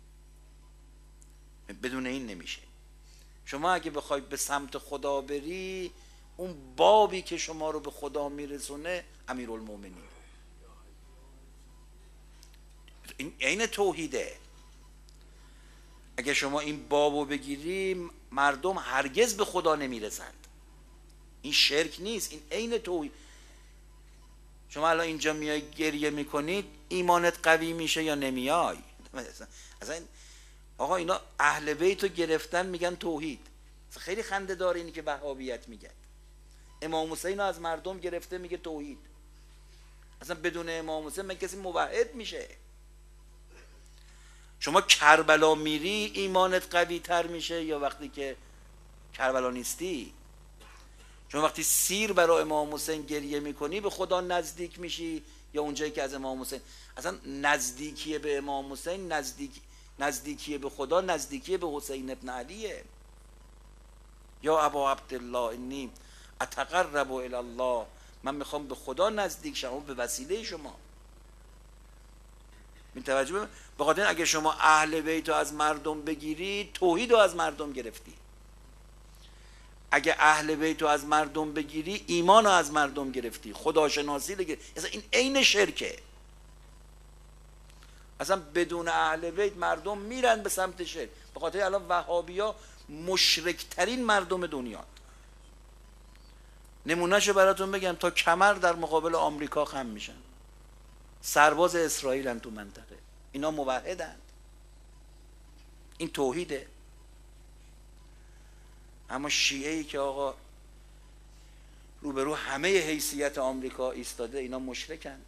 Speaker 1: بدون این نمیشه. شما اگه بخوای به سمت خدا بری، اون بابی که شما رو به خدا میرسونه امیرالمومنین، این عین توحیده. اگه شما این بابو بگیری مردم هرگز به خدا نمیرسند. این شرک نیست، این عین توحید. شما الان اینجا میای گریه میکنید، ایمانت قوی میشه یا نمیای؟ اصلا آقا اینا اهل بیت رو گرفتن میگن توحید. خیلی خنده داره اینی که وهابیت میگن. امام حسین از مردم گرفته میگه توحید. اصلا بدون امام حسین من کسی موحد میشه؟ شما کربلا میری ایمانت قوی تر میشه یا وقتی که کربلا نیستی؟ شما وقتی سیر برای امام حسین گریه میکنی به خدا نزدیک میشی یا اونجایی که از امام حسین؟ اصلا نزدیکی به امام حسین نزدیکی به خدا، نزدیکی به حسین ابن علیه. یا ابا عبدالله انی اتقرب الی الله، من میخوام به خدا نزدیک شم به وسیله شما. این توجه به خاطر اگه شما اهل بیت رو از مردم بگیری توحید رو از مردم گرفتی. اگه اهل بیت رو از مردم بگیری ایمان رو از مردم گرفتی، خداشناسی رو گرفتی. اصلا این عین شرکه. اصلا بدون اهل بیت مردم میرن به سمت شرک. به خاطر الان وهابیا مشرکترین مردم دنیا. نمونهشو براتون بگم، تا کمر در مقابل آمریکا خم میشن. سرباز اسرائیلن تو منطقه، اینا موحدن. این توحیده. اما شیعه‌ای که آقا روبرو همه حیثیت آمریکا ایستاده، اینا مشرکند.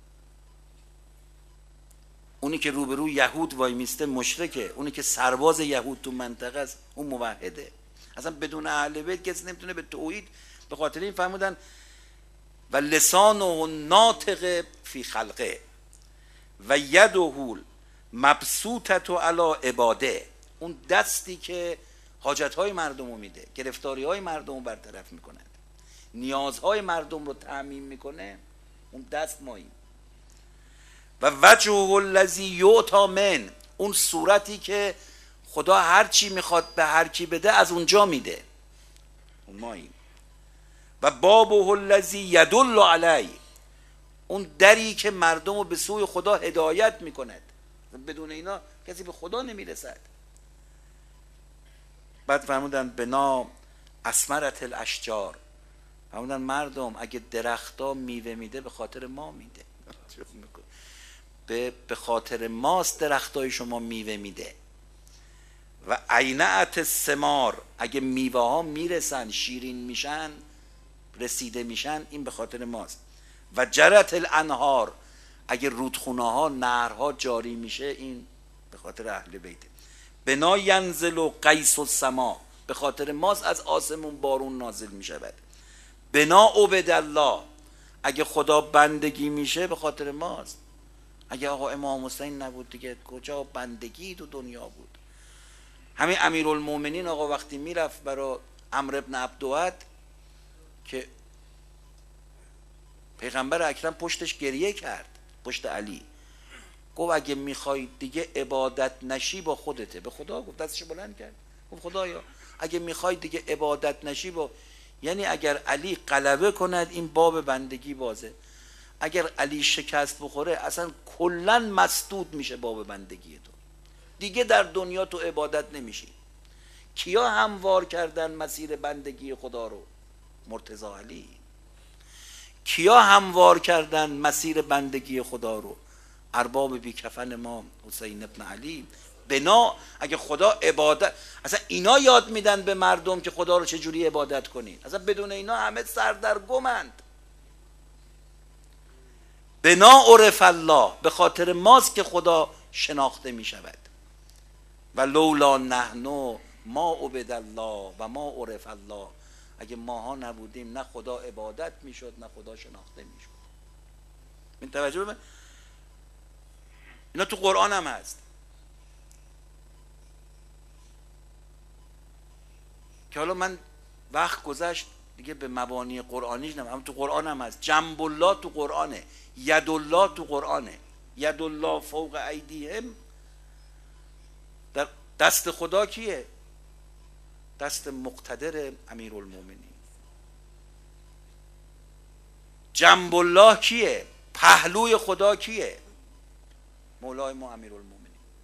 Speaker 1: اونی که روبرو یهود وای میسته مشرکه، اونی که سرباز یهود تو منطقه است اون موحده. اصلا بدون اهل بیت کسی نمیتونه به توحید. به خاطر این فرمودن و لسانه ناطق فی خلقه و یده مبسوطه علی عباده، اون دستی که حاجتهای مردم رو میده، گرفتاری های مردم رو برطرف میکند، نیازهای مردم رو تأمین میکنه، اون دست ماییم. و وجهه الذی یعطی من، اون صورتی که خدا هر چی میخواد به هر کی بده از اونجا میده، اون ماییم. و بابه الذی یدل علی، اون دری که مردم رو به سوی خدا هدایت میکند. بدون اینا کسی به خدا نمیرسد. بعد فرمودن بنا اسمرت الاشجار، فرمودن مردم اگه درختا میوه میده به خاطر ما میده، به خاطر ماست درختای شما میوه میده. و عینعت الثمار، اگه میوه ها میرسن شیرین میشن رسیده میشن این به خاطر ماست. و جرت الانهار، اگه رودخونه ها نهرها جاری میشه این به خاطر اهل بیته. بنا ینزل و قیس السما، به خاطر ماست از آسمون بارون نازل میشود. بنا عبد الله، اگه خدا بندگی میشه به خاطر ماست. اگه آقا امام حسین نبود دیگه کجا بندگی تو دنیا بود؟ همین امیرالمومنین آقا وقتی میرفت برای عمرو بن عبدود که پیغمبر اکرم پشتش گریه کرد، پشت علی، گفت اگه میخوای دیگه عبادت نشی با خودته. به خدا گفت، دستش بلند کرد گفت خدایا اگه میخوای دیگه عبادت نشی با، یعنی اگر علی غلبه کند این باب بندگی بازه، اگر علی شکست بخوره اصلا کلا مسدود میشه باب بندگی تو، دیگه در دنیا تو عبادت نمیشی. کیا هموار کردن مسیر بندگی خدا رو؟ مرتضی علی. کیا هموار کردن مسیر بندگی خدا رو؟ ارباب بی کفن ما حسین ابن علی. بنا اگه خدا عبادت، اصلا اینا یاد میدن به مردم که خدا رو چجوری عبادت کنین، اصلا بدون اینا همه سردرگمند. بنا عرف الله، به خاطر ماست که خدا شناخته می شود. و لولا نحنو ما عبد الله و ما عرف الله، اگه ماها نبودیم نه خدا عبادت می شد نه خدا شناخته می شد. این توجه ببین، اینا تو قرآن هم هست که حالا من وقت گذشت دیگه به مبانی قرآنیش نمیم، اما تو قرآن هم هست. جنب الله تو قرآنه، ید الله تو قرآنه. ید الله فوق ایدیهم، در دست خدا کیه؟ دست مقتدر امیرالمومنین. جنب الله کیه؟ پهلوی خدا کیه؟ مولای ما امیرالمومنین.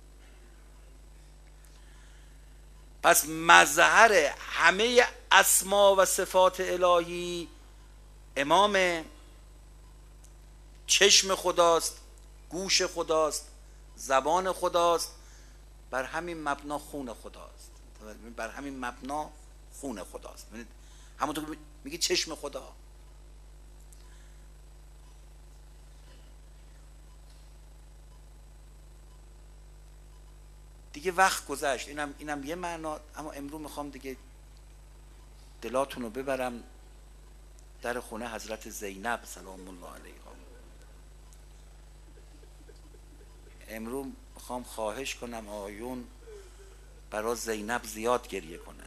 Speaker 1: پس مظهر همه اسما و صفات الهی امام، چشم خداست، گوش خداست، زبان خداست، بر همین مبنا خون خداست. بر همین مبنا خون خداست. همونطور که میگه چشم خدا. دیگه وقت گذشت، اینم یه معنا. اما امروز میخوام دیگه دلاتون رو ببرم در خونه حضرت زینب سلام الله علیها. امروز میخوام خواهش کنم آیون برای زینب زیاد گریه کنن.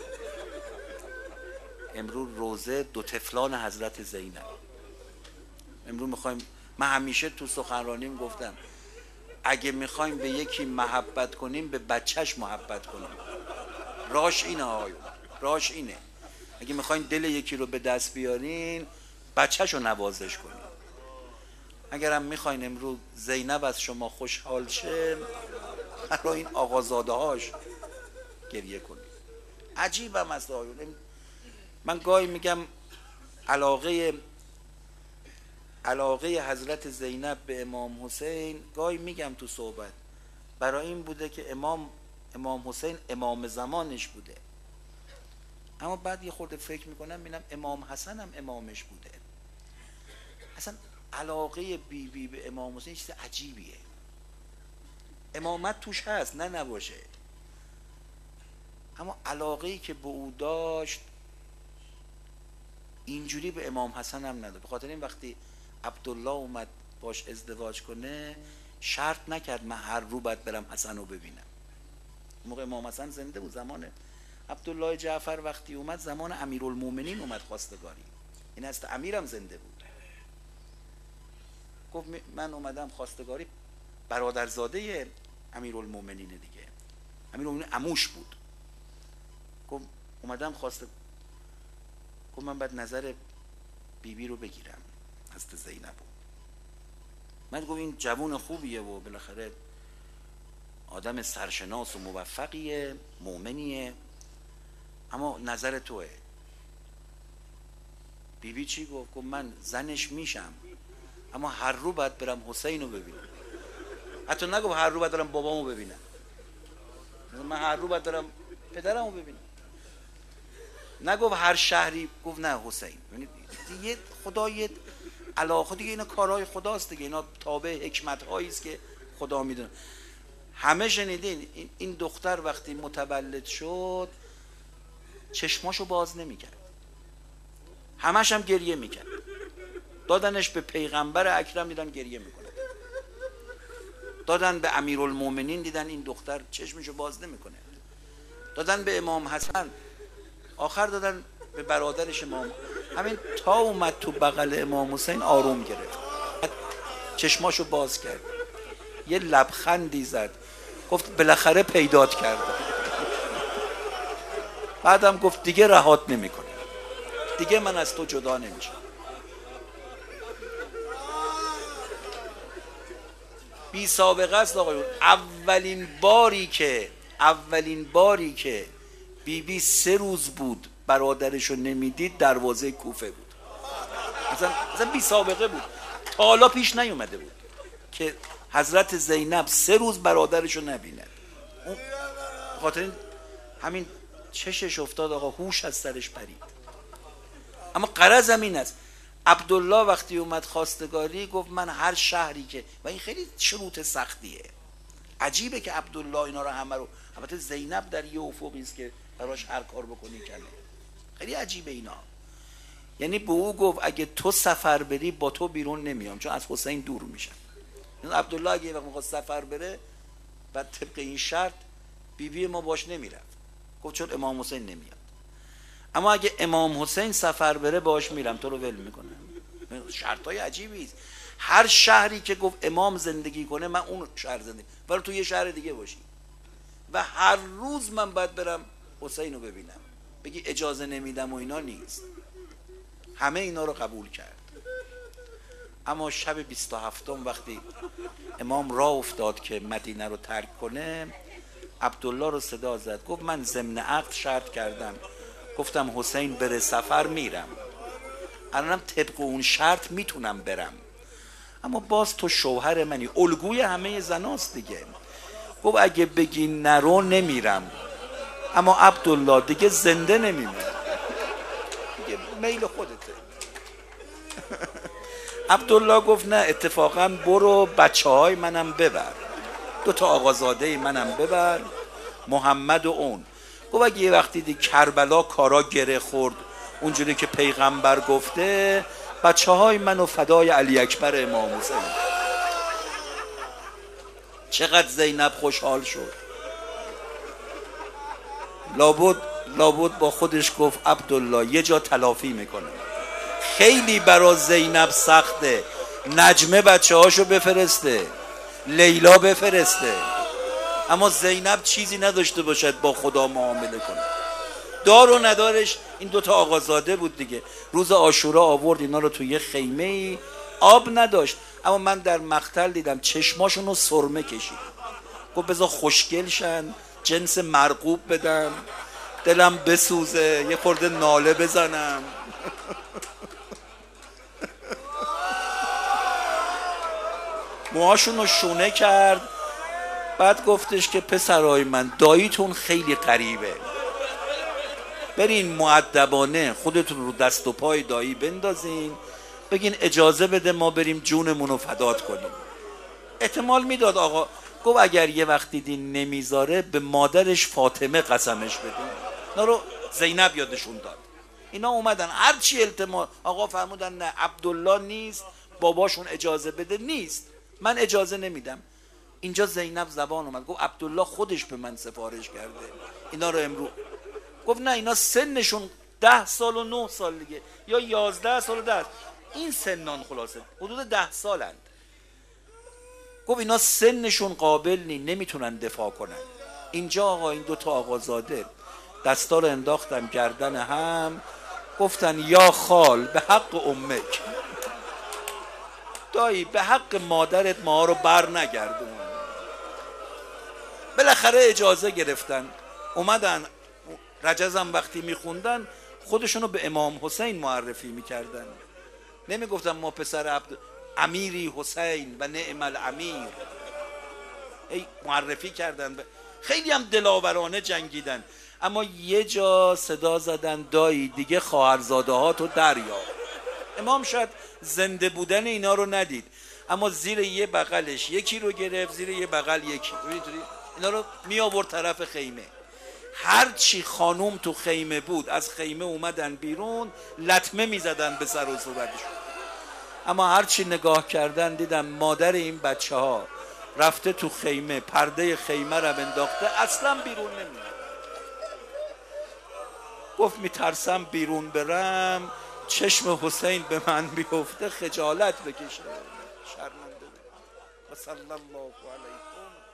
Speaker 1: امروز روزه دو طفلان حضرت زینب. امروز میخوایم، من همیشه تو سخنرانیم گفتم اگه میخوایم به یکی محبت کنیم به بچهش محبت کنیم. راش اینه آیون، راش اینه. اگه میخواین دل یکی رو به دست بیارین بچهش رو نوازش کنین. اگرم میخواین امروز زینب از شما خوشحال شه برای این آقازاده هاش گریه کنین. عجیبم است آیون. من گاهی میگم علاقه حضرت زینب به امام حسین، گاهی میگم تو صحبت، برای این بوده که امام حسین امام زمانش بوده. اما بعد یه خورده فکر میکنم ببینم امام حسن هم امامش بوده. اصلا علاقه بیبی به امام حسین چیز عجیبیه. امامت توش هست، نه نباشه، اما علاقه‌ای که به او داشت اینجوری به امام حسن هم نداشت. به خاطر این وقتی عبدالله اومد باش ازدواج کنه شرط نکرد من هر رو باید برم حسن رو ببینم. موقع امام حسن زنده بود. زمان عبدالله جعفر وقتی اومد زمان امیرالمومنین اومد خواستگاری. این است امیرم زنده بود. گفت من اومدم خواستگاری، برادرزاده امیرالمومنین دیگه، امیرالمومنین عموش بود. گفت اومدم گفت من بعد نظر بیبی رو بگیرم، حضرت زینب. من گفت این جوون خوبیه و بالاخره آدم سرشناس و موفقیه، مؤمنیه، اما نظر توه. بیبی چی گفت؟ گفت من زنش میشم اما هر رو باید برم حسین رو ببینم. حتی نگفت هر رو باید برم بابامو ببینم، من هر رو باید برم پدرمو ببینم. نگفت هر شهری، گفت نه حسین. دیگه خدا یه علاقه دیگه، اینا کارهای خداست دیگه، اینا تابع حکمت هایی است که خدا میدونه. همه شنیدین این دختر وقتی متولد شد چشماشو باز نمیکرد، همش هم گریه میکرد. دادنش به پیغمبر اکرم دیدن گریه میکنه، دادن به امیرالمومنین دیدن این دختر چشمشو باز نمیکنه، دادن به امام حسن، آخر دادن به برادرش امام. همین تا اومد تو بغل امام حسین آروم گرفت، چشماشو باز کرد، یه لبخندی زد، گفت بالاخره پیدات کرده. بعدم گفت دیگه رهات نمیکنه، دیگه من از تو جدا نمیشم. بی سابقه است آقایون. اولین باری که بیبی 3 روز بود برادرشو نمیدید دروازه کوفه بود. اصلا بی سابقه بود، تا حالا پیش نیومده بود که حضرت زینب 3 روز برادرشو نبیند. اون خاطر همین چشش افتاد آقا، هوش از سرش پرید. اما غرضم این است، عبدالله وقتی اومد خواستگاری گفت من هر شهری که، و این خیلی شروط سختیه، عجیبه که عبدالله اینا رو همه رو، البته زینب در یه افقی است که براش هر کار بکنی کنه، خیلی عجیبه اینا. یعنی به او گفت اگه تو سفر بری با تو بیرون نمیام، چون از حسین دور میشم. یعنی عبدالله اگه یه وقت میخواد سفر بره، بعد طبق این شرط بیبی ما باش نمیرفت، گفت چون امام حسین نمیاد. اما اگه امام حسین سفر بره باش میرم، تو رو ول میکنم. شرطای عجیبی است. هر شهری که گفت امام زندگی کنه من اون شهر زندگی، ولی تو یه شهر دیگه باشی و هر روز من باید برم حسین رو ببینم. بگی اجازه نمیدم و اینا نیست. همه اینا رو قبول کرد. اما شب 27 وقتی امام راه افتاد که مدینه رو ترک کنه، عبدالله رو صدا زد، گفت من ضمن عقد شرط کردم، گفتم حسین بره سفر میرم، الانم طبق اون شرط میتونم برم، اما باز تو شوهر منی، الگوی همه زناست دیگه. گفت اگه بگی نرو نمیرم، اما عبدالله دیگه زنده نمیمونه، دیگه میل خودته. عبدالله گفت نه اتفاقا برو، بچه های منم ببر، 2 آقازاده منم ببر، محمد و اون. گفت اگه یه وقتی دی کربلا کارا گره خورد اونجوری که پیغمبر گفته، بچه های منو فدای علی اکبر امام حسین. چقدر زینب خوشحال شد. لابد با خودش گفت عبدالله یه جا تلافی میکنه. خیلی برا زینب سخته نجمه بچه هاشو بفرسته، لیلا بفرسته، اما زینب چیزی نداشته باشد با خدا معامله کنه. دار و ندارش این 2 آقازاده بود دیگه. روز عاشورا آورد اینا رو توی یه خیمه ای، آب نداشت، اما من در مقتل دیدم چشماشون رو سرمه کشید. گفت بذار خوشگل شن، جنس مرغوب بدم، دلم بسوزه، یه خورده ناله بزنم. موهاشون رو شونه کرد. بعد گفتش که پسرای من داییتون خیلی غریبه، برین مؤدبانه خودتون رو دست و پای دایی بندازین، بگین اجازه بده ما بریم جونمون رو فدات کنیم. احتمال میداد آقا. گفت اگر یه وقت دیدین نمیذاره به مادرش فاطمه قسمش بدین. اینا رو زینب یادشون داد. اینا اومدن هرچی التماس، آقا فرمودن نه عبدالله نیست، باباشون اجازه بده نیست، من اجازه نمیدم. اینجا زینب زبان اومد، گفت عبدالله خودش به من سفارش کرده اینا رو امروز. گفت نه اینا سنشون 10 سال و 9 سال دیگه، یا 11 سال و 10، این سنان خلاصه حدود 10 سالند. گفت اینا سنشون قابل نمیتونن دفاع کنن. اینجا آقا این 2 آقازاده دستا رو انداختن گردن هم، گفتن یا خال به حق امک، دایی به حق مادرت ما رو بر نگردون. بالاخره اجازه گرفتن، اومدن. رجزم وقتی میخوندن خودشونو به امام حسین معرفی میکردن، نمیگفتن ما پسر امیری حسین و نعم الامیر. ای معرفی کردن. خیلی هم دلاورانه جنگیدن. اما یه جا صدا زدن دایی دیگه خواهرزاده ها تو دریا. امام شاید زنده بودن اینا رو ندید، اما زیر یه بغلش یکی رو گرفت، زیر یه بغل یکی، اینا رو می آورد طرف خیمه. هر چی خانوم تو خیمه بود از خیمه اومدن بیرون، لطمه می زدن به سر و صورتشون. اما هر چی نگاه کردن دیدن مادر این بچه ها رفته تو خیمه، پرده خیمه رو انداخته، اصلا بیرون نمیاد. گفت میترسم بیرون برم چشم حسین به من بیفته خجالت بکشه، شرمنده. و صلی الله علیکم.